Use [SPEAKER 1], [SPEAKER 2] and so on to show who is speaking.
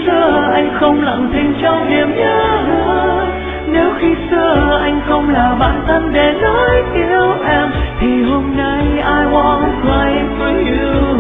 [SPEAKER 1] xưa anh không lặng thinh trong niềm nhớ, nếu khi xưa anh không là bạn thân để nói yêu em, thì hôm nay I won't cry for you.